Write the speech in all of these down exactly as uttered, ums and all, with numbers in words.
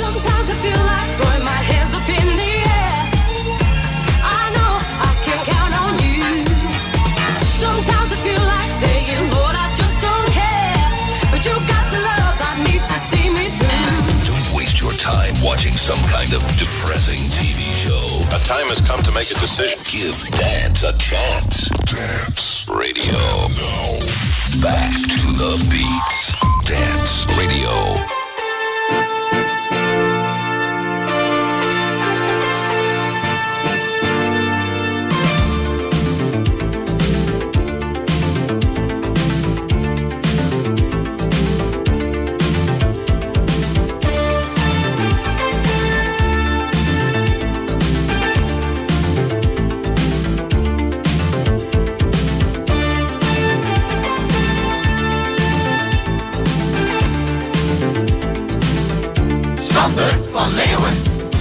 Sometimes I feel like throwing my hands up in the air. I know I can count on you. Sometimes I feel like saying, Lord, I just don't care. But you got the love I need to see me through. Don't waste your time watching some kind of depressing T V show. A time has come to make a decision. Give dance a chance. Dance Radio. Now, back to the beats. Dance Radio. Sander van Leeuwen.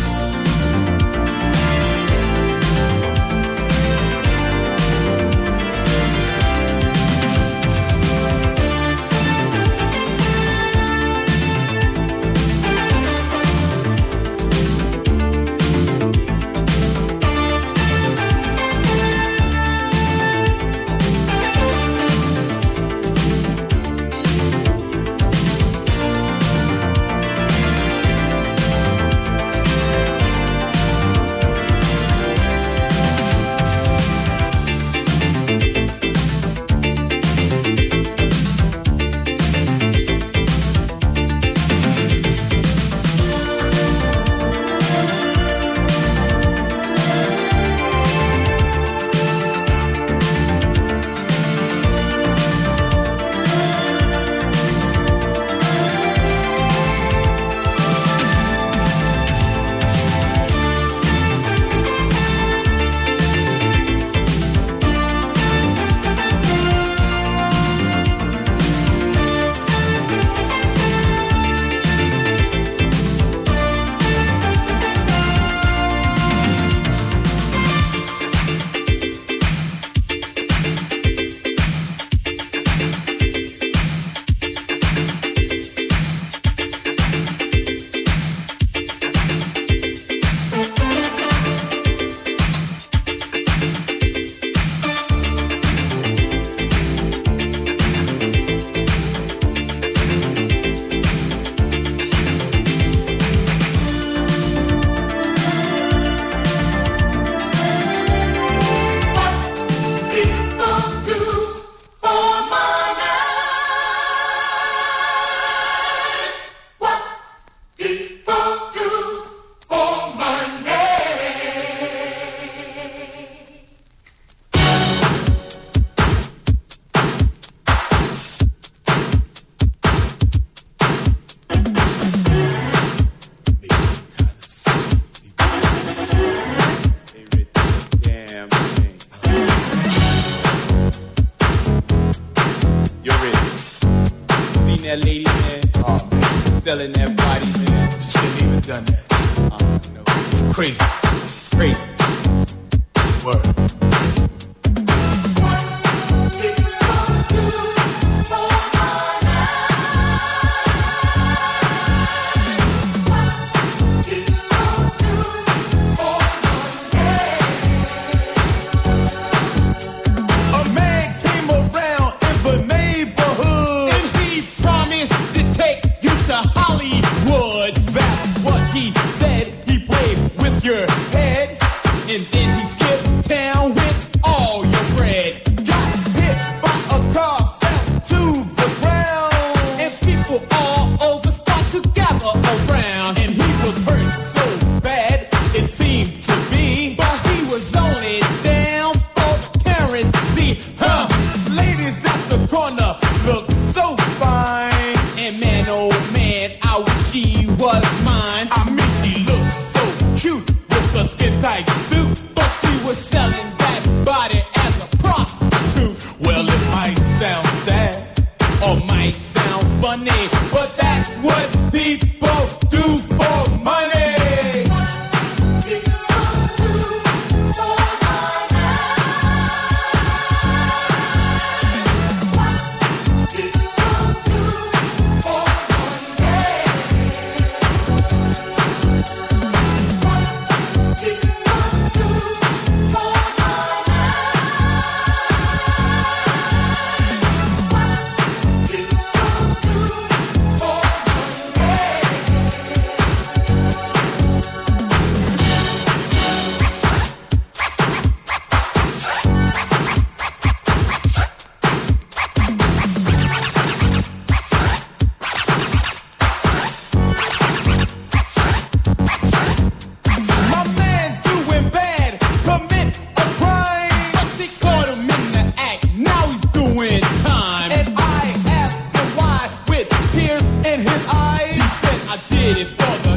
that lady, man. Oh, man. Selling that body, man. She shouldn't even done that. Oh, no. Crazy. Crazy. Word.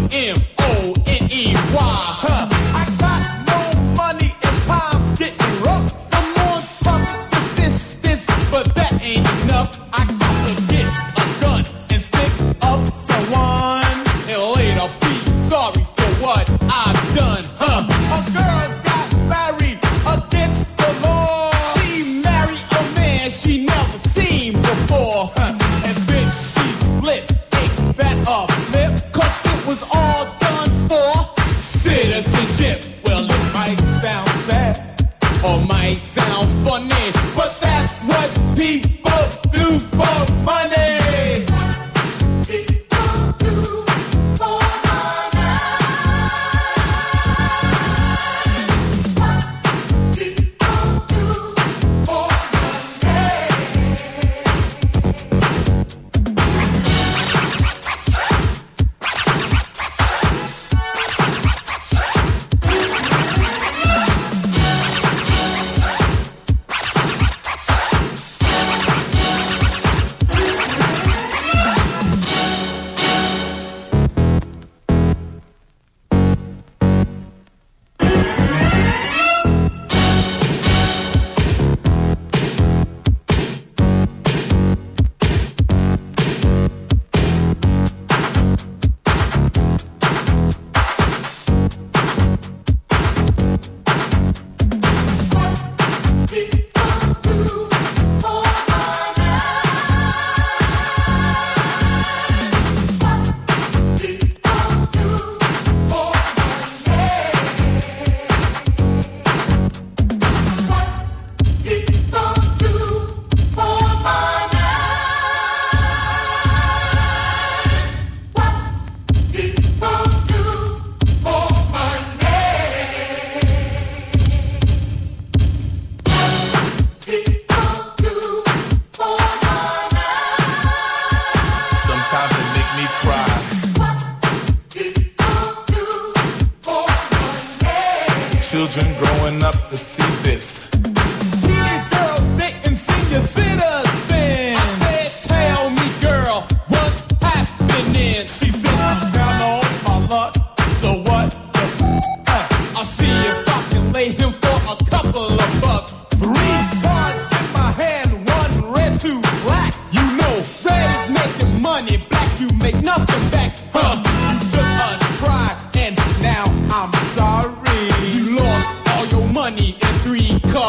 M O N E Y. Huh. I got no money and time's getting rough. I'm on some persistence, but that ain't enough. I gotta get A gun and stick up someone. and later be sorry for what I've done, huh? A girl got married against the law. She married a man she never seen before. Huh. And then she split. Ain't that a flip? Cause it was all done for citizenship. Well, it might sound sad, Or might sound funny, but that's what people do for money. Sometimes it make me cry. Children growing up to see this. Teenage girls dating senior citizens. I said, tell me, girl, what's happening? She said, I'm down on my luck. So what the f? Uh, I'll see if I can lay him for a couple of bucks. Three cards in my hand, one red, two black. You know, red is making money, black you make nothing back. Huh? You took a try and now I'm sorry. You lost all your money in three cards.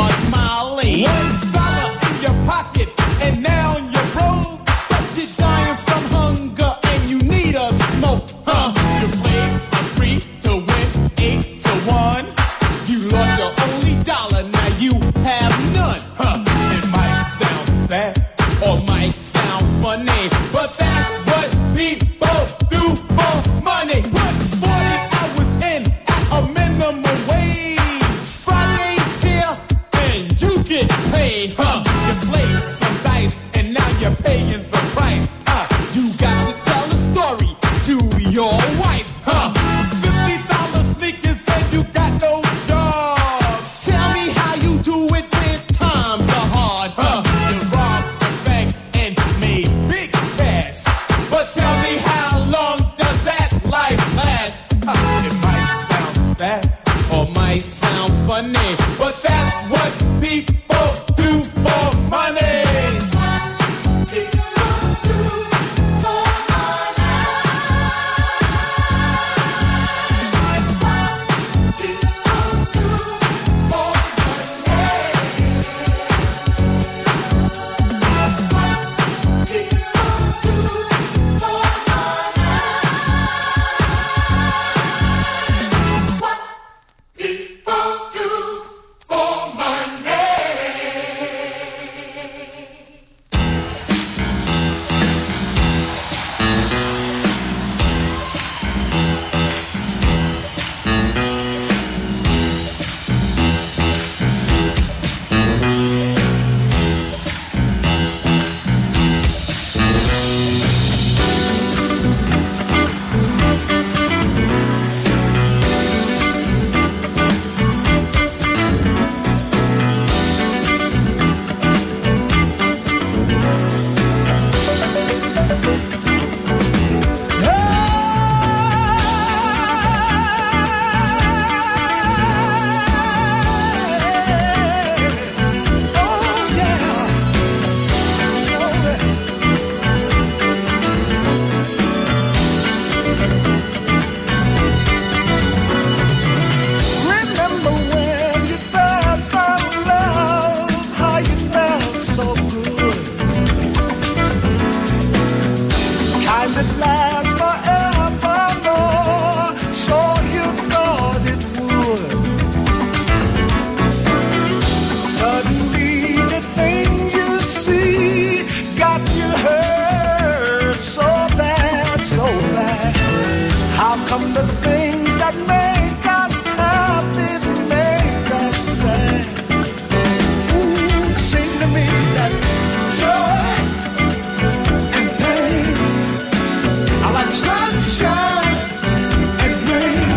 Come to the things that make us happy, make us sad. Ooh, sing to me that joy and pain. I like sunshine and rain.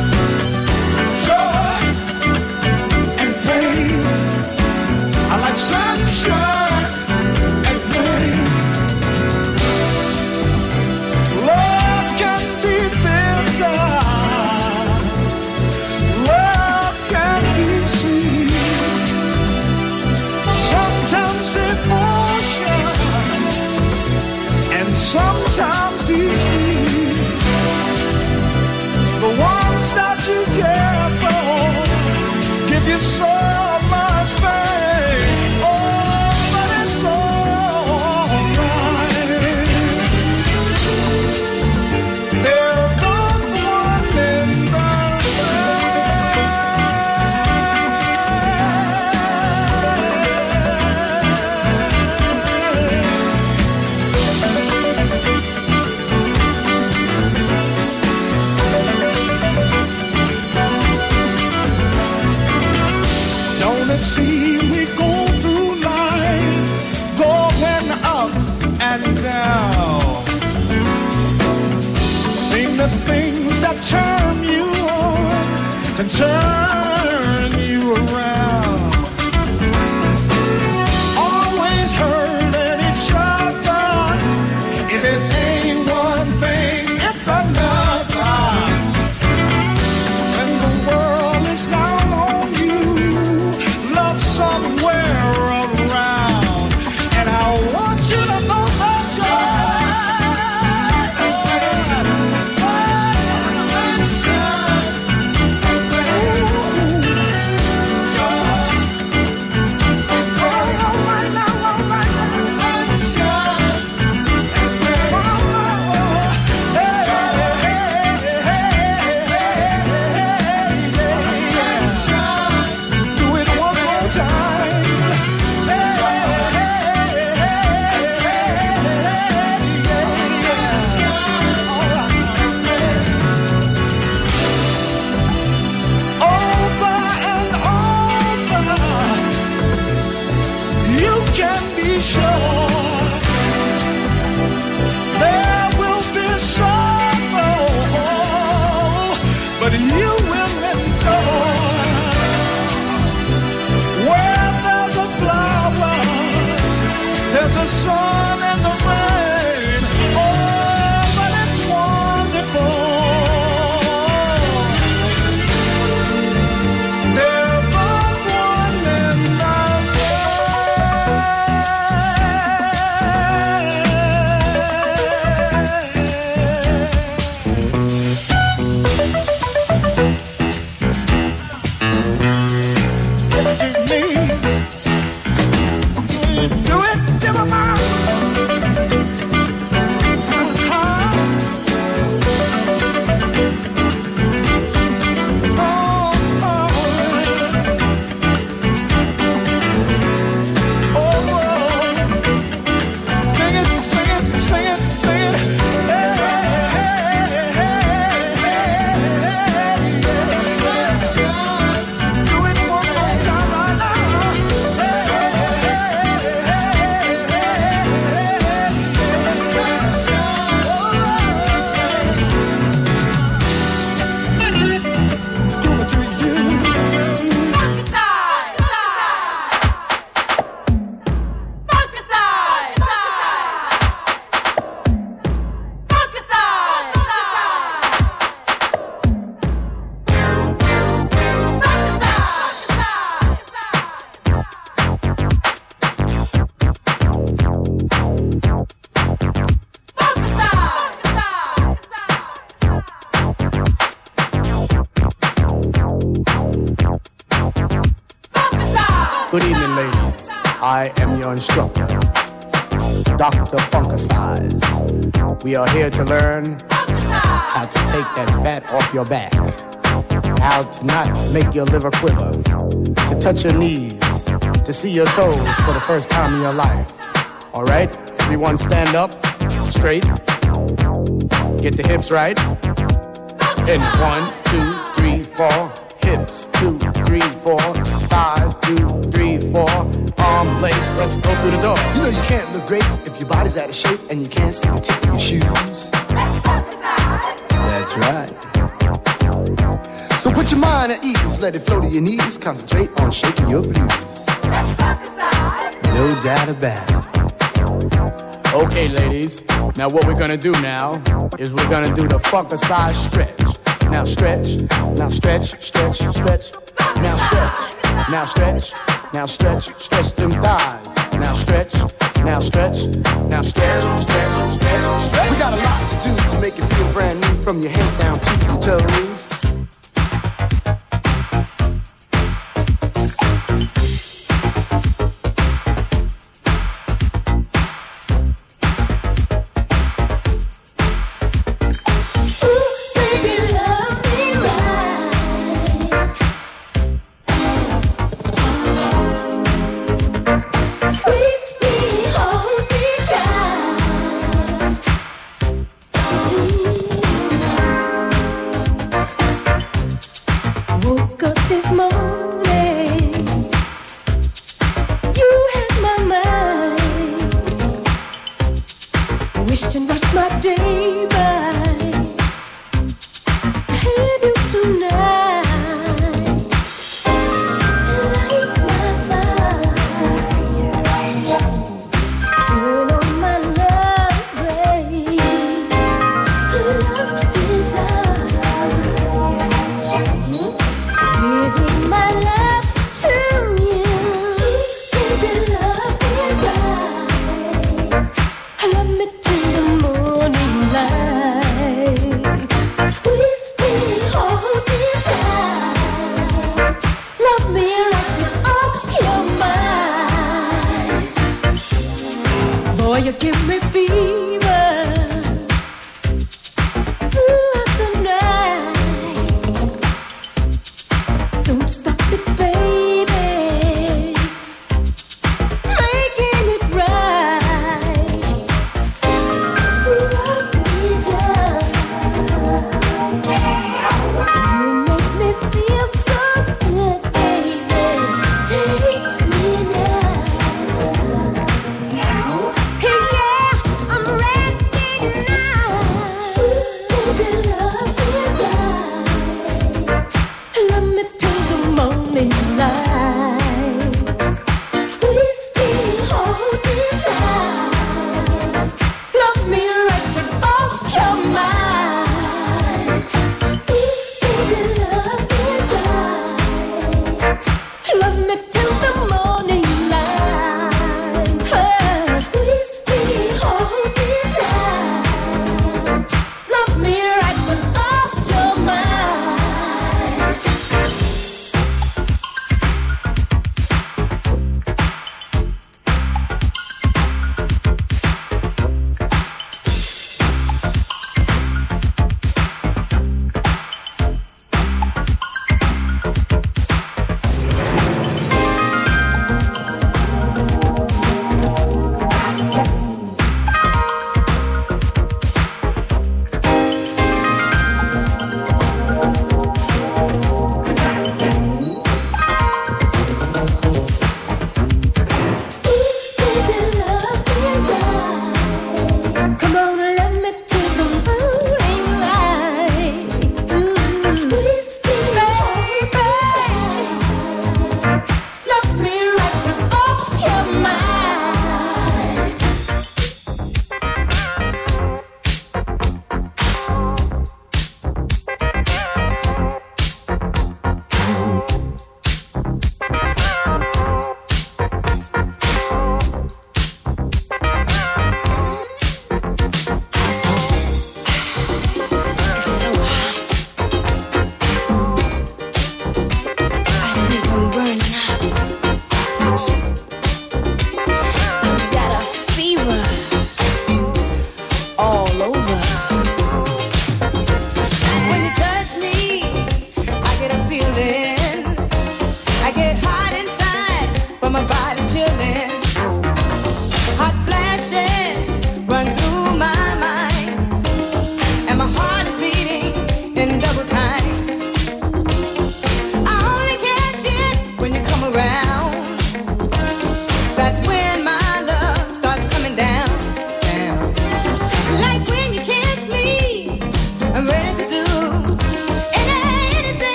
Joy and pain. I like sunshine and rain. Love can be bitter. Love can be sweet. Sometimes emotion and sometimes deceit. The ones that you care for give you so much pain. Oh, but it's alright. They're both one in the Don't it seem we go through life going up and down? Seem the things that turn you on and turn you around. Always hurting each other. If it ain't one thing, it's another. When the world is down on you, love somewhere around. And I want you to know that do it one more time. Over and over, you can be sure there will be sorrow, but you will endure. Where there's a flower, there's a sun and the rain. Oh, but it's wonderful. They're both one and the Give me, do it, give a man. Good evening, ladies. I am your instructor, Doctor Funkicize. We are here to learn how to take that fat off your back, how to not make your liver quiver, to touch your knees, to see your toes for the first time in your life. All right? Everyone stand up, straight. Get the hips right. And one, two, three, four. Hips, two, three, four. Thighs, two, three, four. Arm, legs, let's go through the door. You know you can't look great if your body's out of shape and you can't see the tip of your shoes. That's right. So put your mind at ease, let it flow to your knees. Concentrate on shaking your blues. No doubt about it. Okay, ladies. Now what we're gonna do now is we're gonna do the funker-size stretch. Now stretch, now stretch, stretch, stretch. Now stretch, now stretch, now stretch, stretch them thighs. Now stretch, now stretch, now stretch, stretch, stretch, stretch. We got a lot to do to make you feel brand new from your head down to your toes.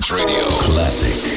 Dance Radio. Classic.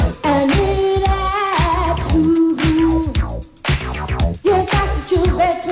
You got to choose between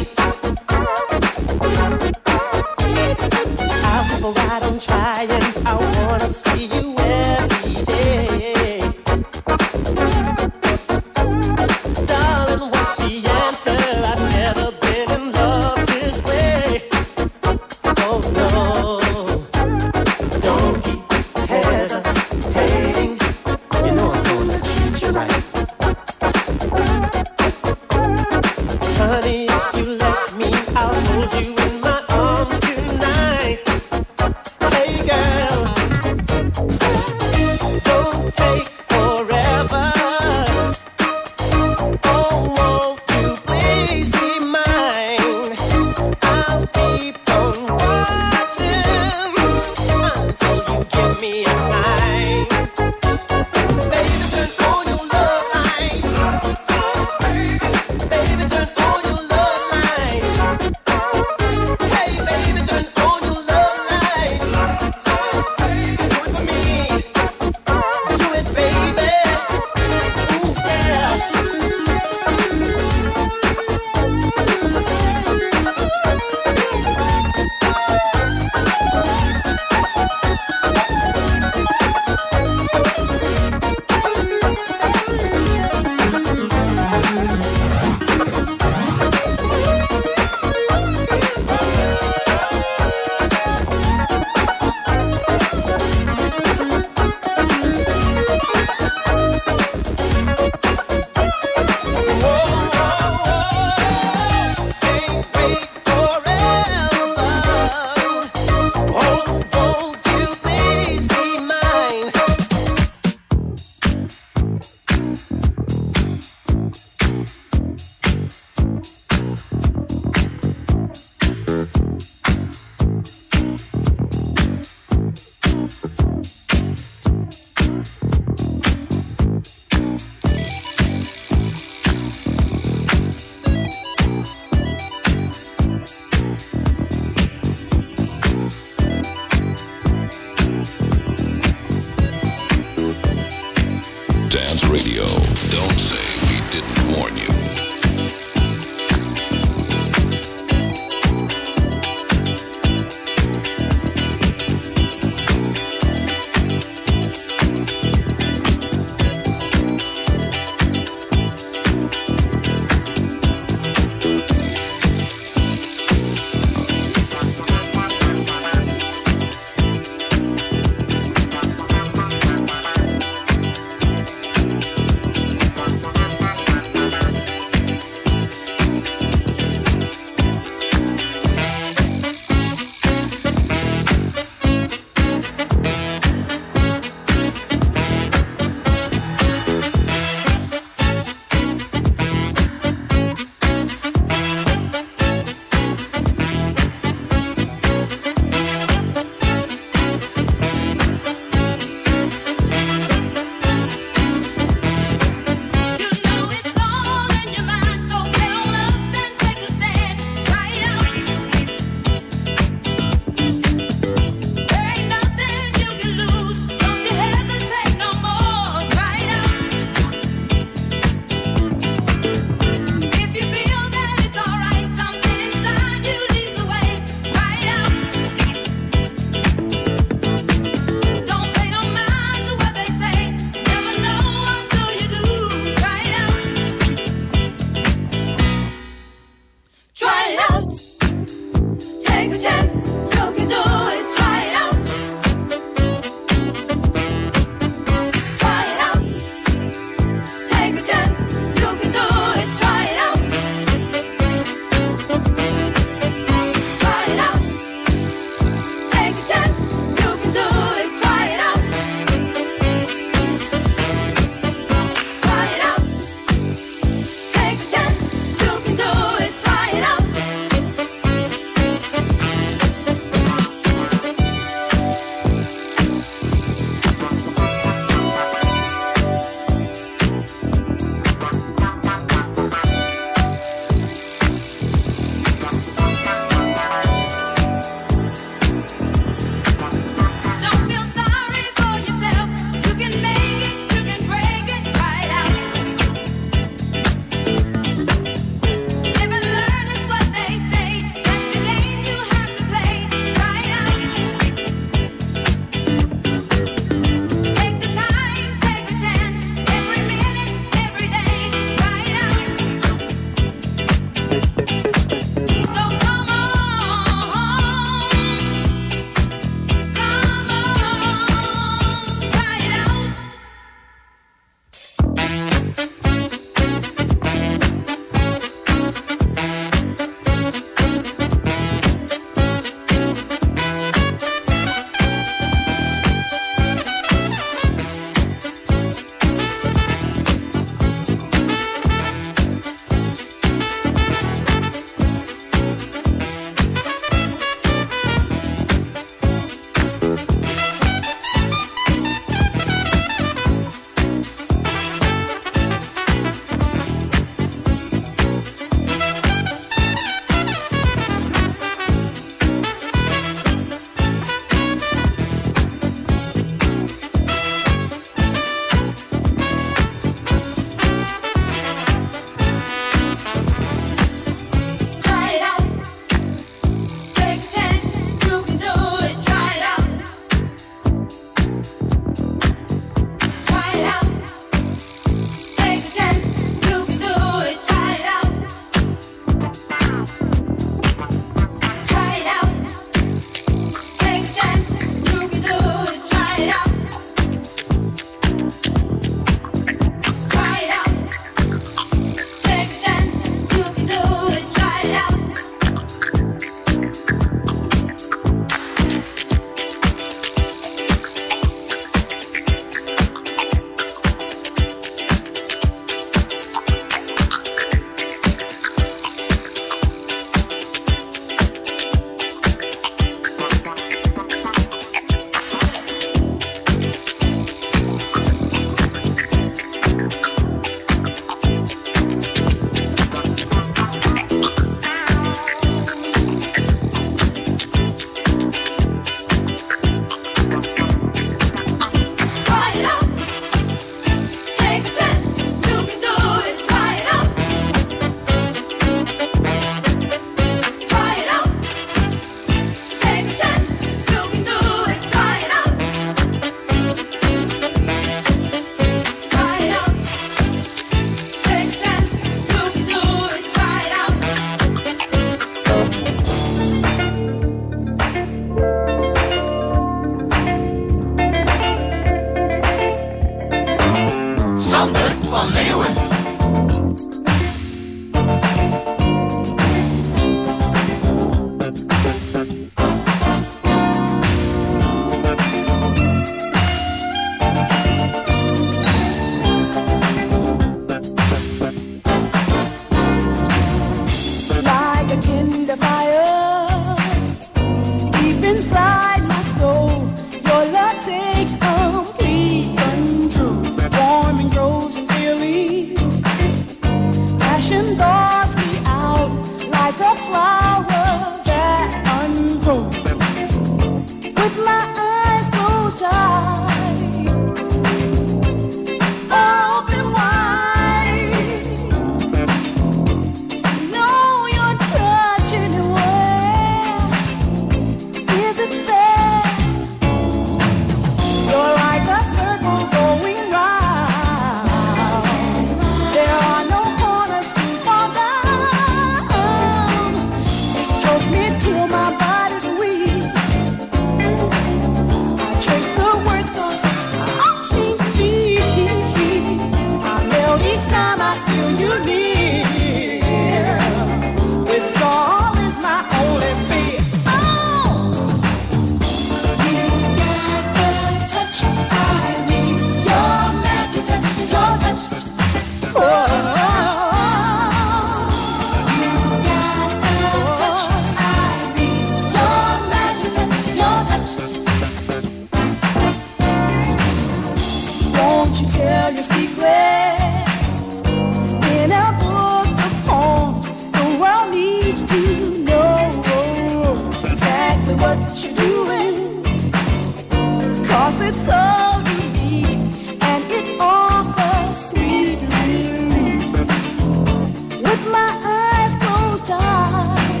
'cause it's so unique and it offers sweet relief. With my eyes closed tight,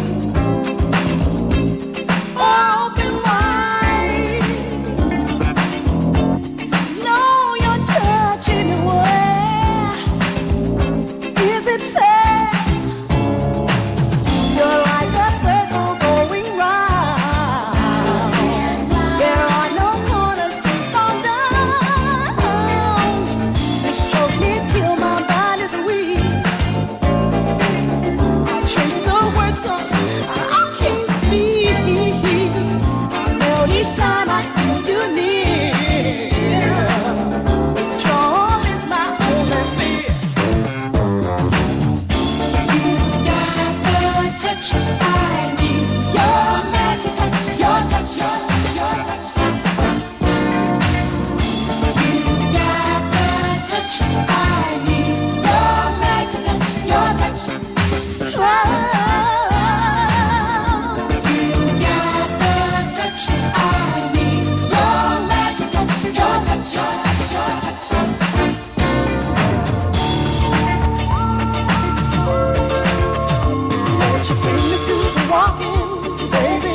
open wide, know you're touching where is it fair? You're like a circle going round. There are no corners to fall down. You stroke me till my body's weak. I trace the words 'cause I can't speak. I melt each time I feel you near. Withdrawal is my only fear. You got the touch I need. Your magic touch, your touch, your touch, your touch. You got the touch I need. Your magic touch, your touch. Love. You got the touch I need. Your magic touch, your touch, your touch, your touch. Let your fingers do the walking, baby.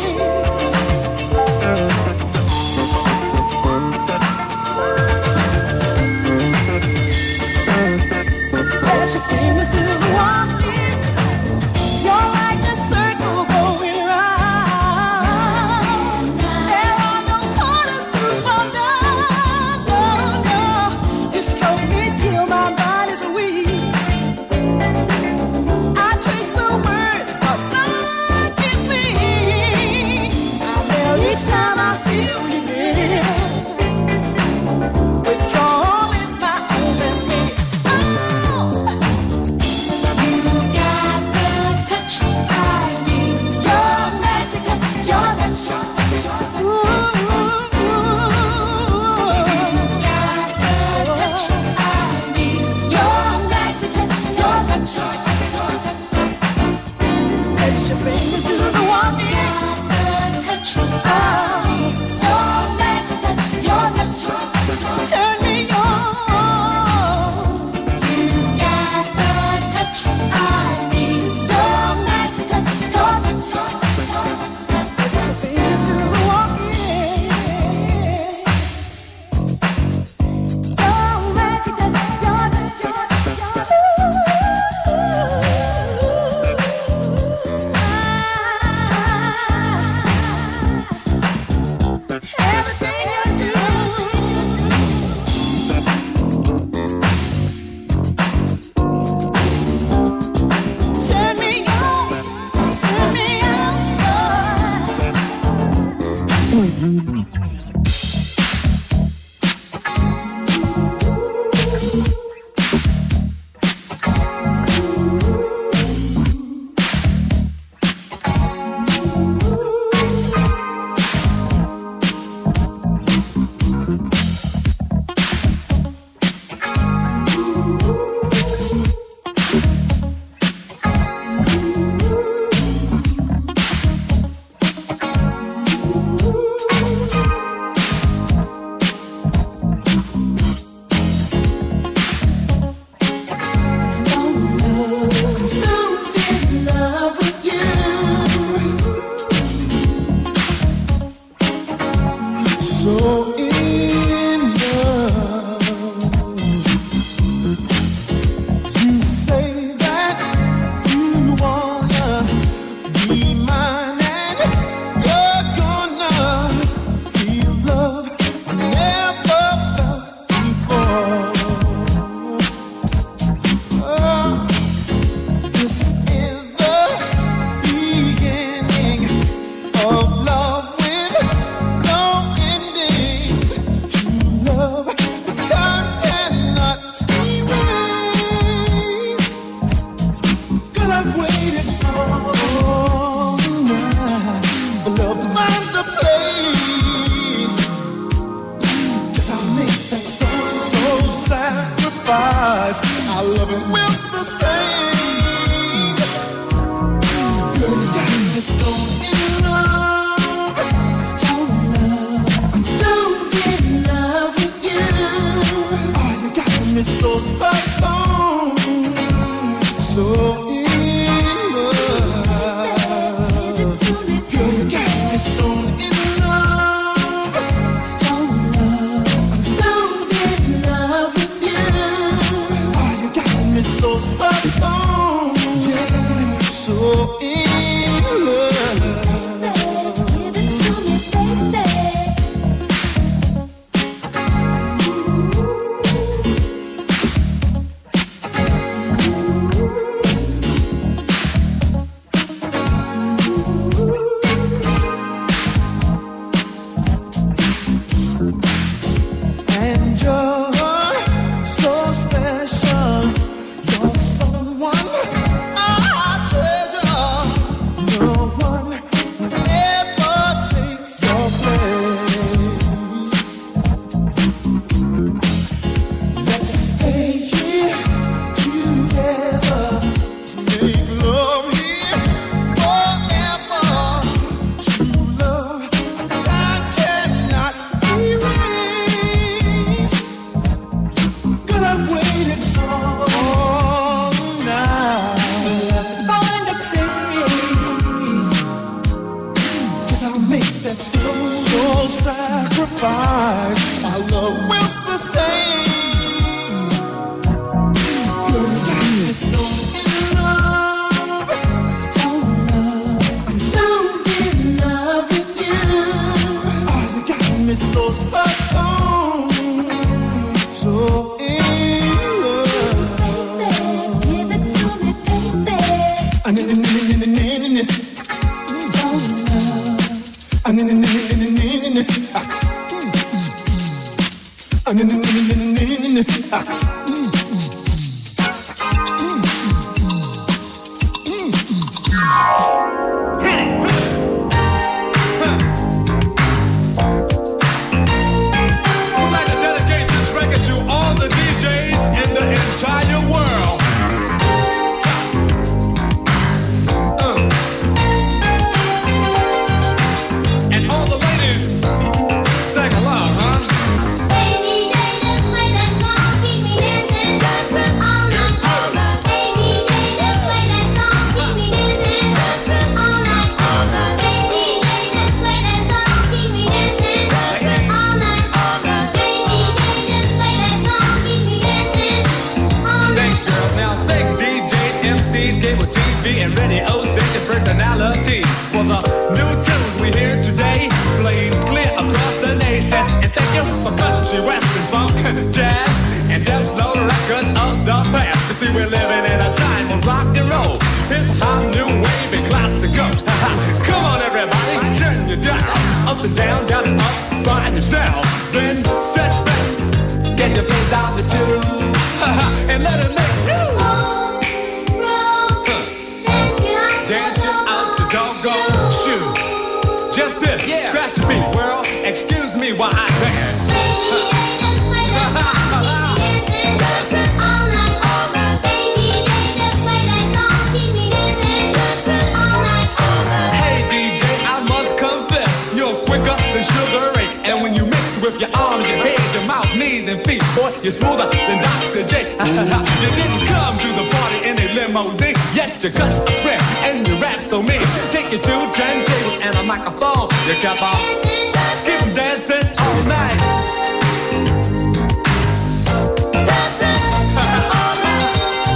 Let your fingers do the walking. You're like a circle going round. There are no corners to fall down. No, no. You stroke me till my body's weak. I trace the words 'cause I can think. I melt each time I feel you near. Withdrawal is my only fear. Oh, you got the touch I need. Your magic touch, your touch. Ooh, ooh, ooh. You got the touch I need. Your magic touch, your touch. Let your fingers do the walking. The touch I need. Your magic touch, your touch. Turn me on. You got the touch I need. Your magic touch, your touch. Let your fingers do the walking. Your magic touch, your touch, your touch. Everything you do. Turn me on, turn me on. sacrifice. Our loving will sustain. Girl, you got me stone in love. Stone love. I'm stoned in so stuck on, so in love. Girl, you got me stone in love. Stone love. I'm stoned in love with you. Oh, you got me so stuck on, yeah, so in love. Give it to me, baby. And you're so special. You're someone I treasure. No one ever take your place. Let's stay here together to make love here forever. True love, time cannot erase. Good, I've waited all night. Find a place, 'cause I'll make that soul sacrifice. My love will sustain. Girl, you got me stoned in love. Stone love. I'm stoned in love with you. Oh, you got me so stuck on, so in love. Give it to me, baby. Ah, nin- nin- nin- nin- nin- nin- nin- nin. Stone love. Ah, nin- nin- nin- nin- nin- nin- nin- nin. Ah. Ah, nin- nin- nin- nin- nin- nin- nin- nin. Ah. I'd like to dedicate this record to all the D Js in the entire world. Uh. And all the ladies sang along, huh? Hey D J, just play that song, keep me dancing, dancing all night. Hey D J, just play that song, keep me dancing, dancing all night. Hey D J, just play that song, keep me dancing, dancing all night. Hey D J, just play that song, keep me dancing all night. Thanks, girls. Now thank D Js, M Cs, cable T V, and radio station personalities for the new tunes we hear today, played clear across the nation. And thank you for country, western, funk, jazz, and just slow records of the past. You see, we're living in a time of rock and roll, hip hop, new wave, and classical. Come on, everybody, turn your dial up and down, down and up, find yourself, then set back, get your face out the tube, and let it make you. Dance you out your doggone shoe. Just this, scratch the beat, world. Excuse me while I dance. Hey D J, I must confess, you're quicker than Sugar Ray. And when you mix with your arms, your head, your mouth, knees, and feet, boy, you're smoother than Doctor J. You didn't come to the party in a limousine, yet you cuss a friend and you rap so mean. Take you to turntables and a microphone. You kept on keep 'em dancing all night. Dancing all night.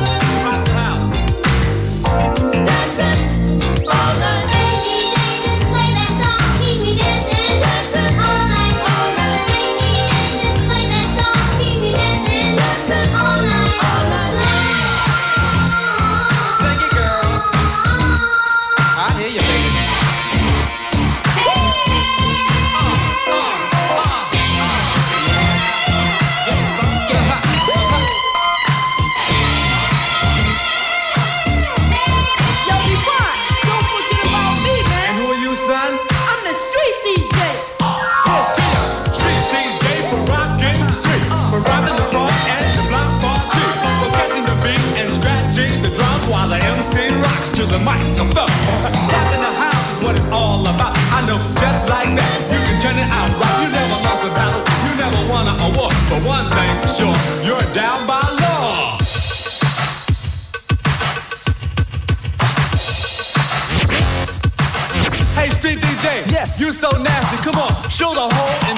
Dancing all night. Hey D J, just play that song, keep me dancing, dancing all night. Hey D J, just play that song, keep me dancing, dancing all night. Sing it, girls. I hear you, baby. Uh.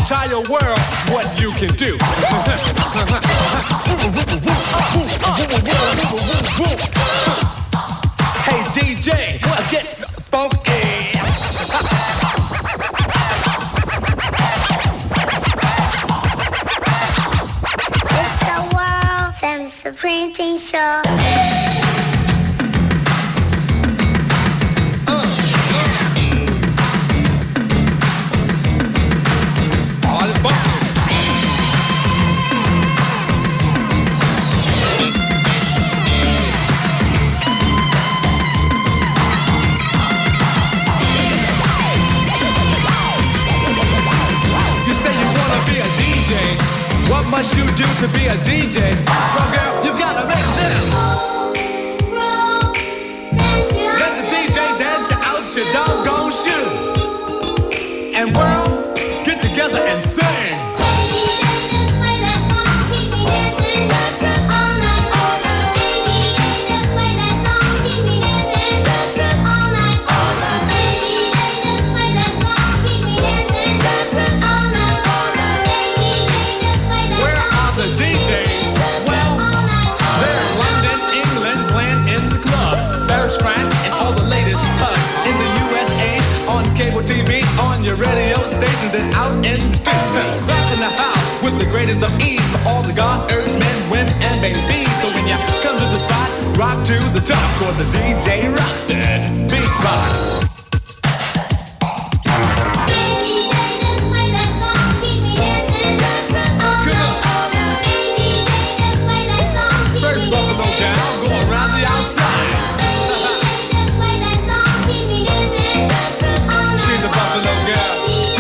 entire world what you can do. Hey D J, get funky. It's the world famous printing show. What must you do to be a D J? Well, girl, you gotta make this. Let the D J dance you out your doggone shoes. And world, get together and sing. T V, on your radio stations and out in the streets. Back in the house with the greatest of ease for all the God, earth, men, women, and babies. So when you come to the spot, rock to the top, cause the D J rocks that beatbox. First Buffalo gal, go around the outside. Buffalo girl.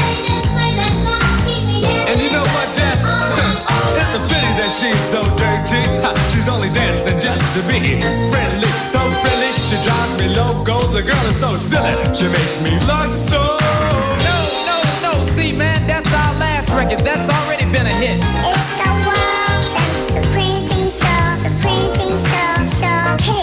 And you know what, Jeff? It's a pity that she's so dirty. She's only dancing just to be friendly. So friendly, she drives me loco. The girl is so silly, she makes me lust so. No, no, no, see man, that's our last record. That's already been a hit. It's the world famous the printing show, the printing show, show. Hey.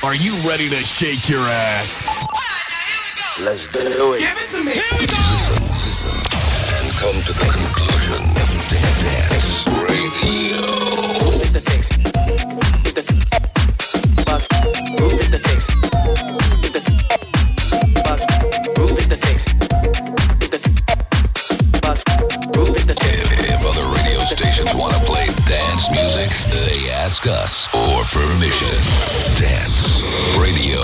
Are you ready to shake your ass? Let's do it. Give it to me. Here we go. Listen, listen, and come to the conclusion. Dance Radio. It's the fix. It's the bus. Groove is the fix. It's the bus. Groove is the fix. It's the bus. Groove is the fix. If other radio stations want to play dance music, they ask us for permission. Dance Radio.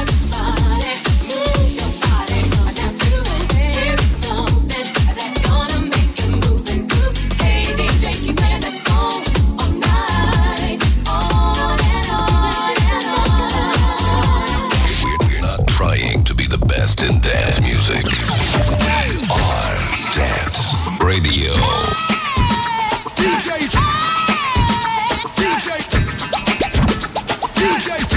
In dance music. We are Dance Radio. D J D J D J